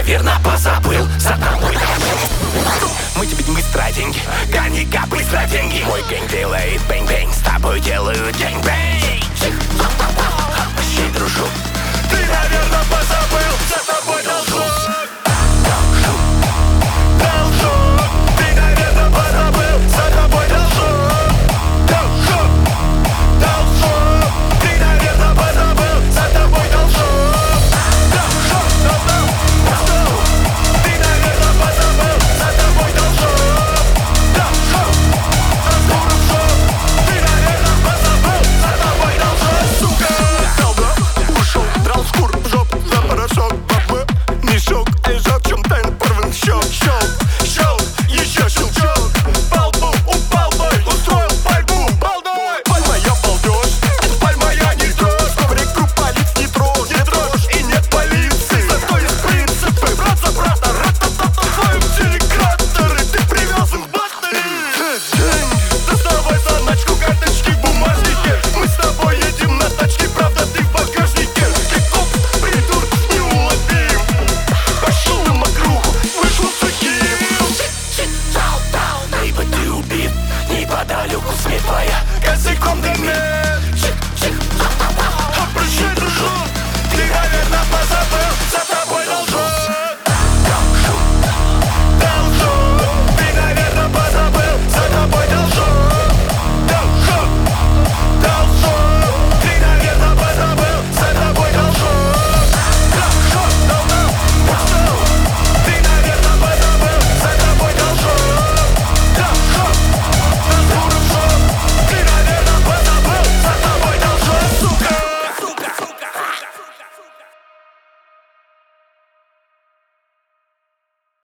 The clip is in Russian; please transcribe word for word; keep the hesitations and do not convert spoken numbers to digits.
наверное, позабыл. За тобой мы тебе не быстро деньги, гони-ка быстро деньги. Мой гэнг делает бэнг-бэнг, с тобой делаю гэнг-бэнг. Вообще, дружок,